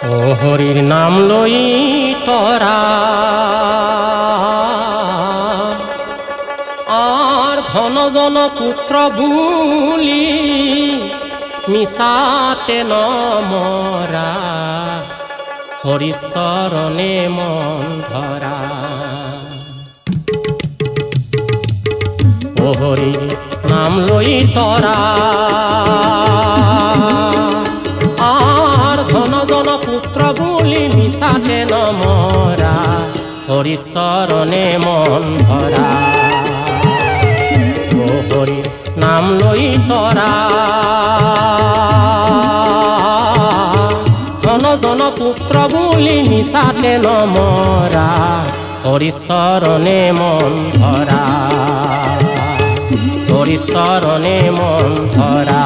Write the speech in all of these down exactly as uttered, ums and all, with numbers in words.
ও হরির নাম লই তরা আর ধন জন পুত্র বুলি মিছাতে নমরা হরিচৰণে মন ধৰা। ও হৰিৰ নাম লৈ তৰা আর ধন জন পুত্ৰ বুলি মিছাতে নমৰা হৰিচৰণে মন ধৰা। ও হৰিৰ নাম লৈ তৰা ধন জন পুত্ৰ বুলি মিছাতে নমৰা হৰিচৰণে মন ধৰা। হৰিচৰণে মন ধৰা।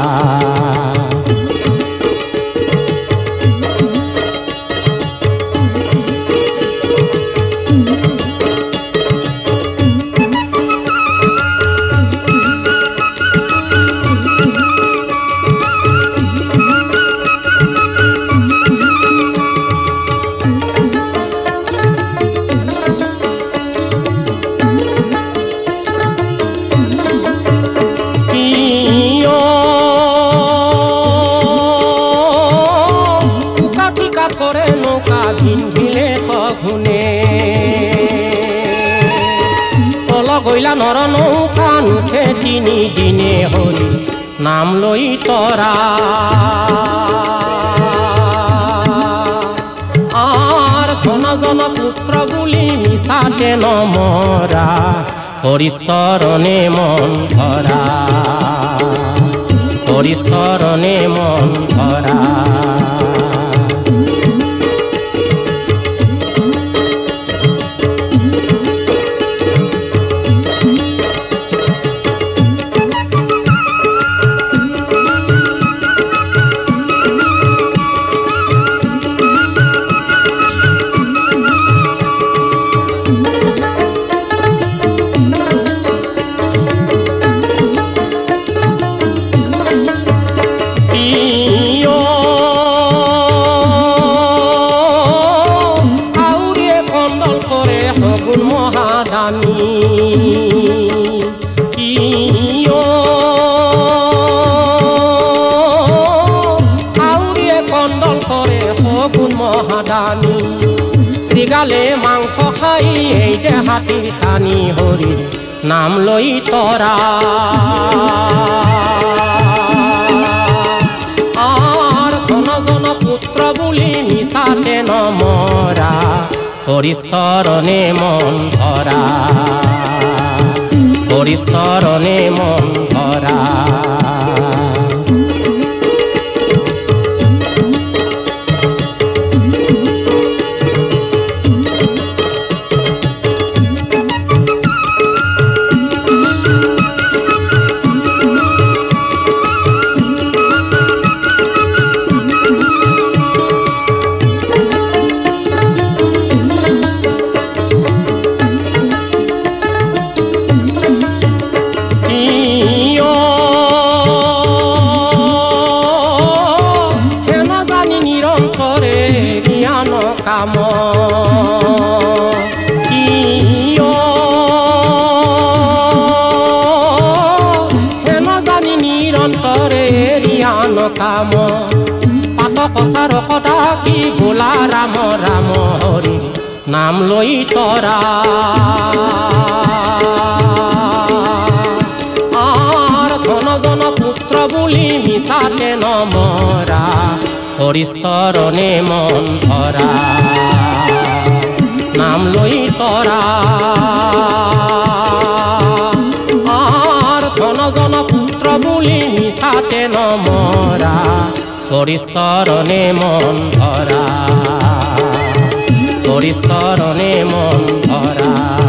গইলা নৰ নৌকা নুঠে তিনি দিনে হৰি নাম লৈ তৰা আর ধন জন পুত্ৰ বুলি মিছাতে নমৰা হৰিচৰণে মন ধৰা। হৰিচৰণে মন ধৰা। মহাদানী কিয় আউৰিয়ে কণ্ডল কৰে সগুণ মহাদানী শ্ৰীগালে মাংস খাই এই দেহাতিৰ টানি হৰি নাম লৈ তৰা আর ধন জন পুত্ৰ বুলি মিছাতে নমৰা হৰিচৰণে মন ধৰা। হৰিচৰণে মন ধৰা। কাম কিয় হেন জানি নিৰন্তৰে ৰিয়ান কাম পাত কছাৰ কটা কি বোলা ৰাম ৰাম হৰি নাম লৈ তৰা আর ধন জন পুত্ৰ বুলি মিছাতে নমৰা হৰিচৰণে মন ধৰা। নাম লৈ তৰা আর ধন জন পুত্ৰ বুলি মিছাতে নমৰা হৰিচৰণে মন ধৰা। হৰিচৰণে মন ধৰা।